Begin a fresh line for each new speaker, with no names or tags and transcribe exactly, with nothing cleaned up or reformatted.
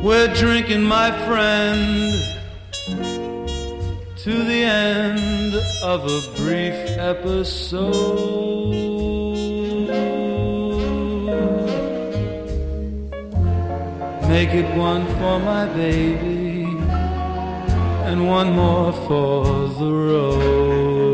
We're drinking, my friend, to the end of a brief episode. Make it one for my baby and one more for the road.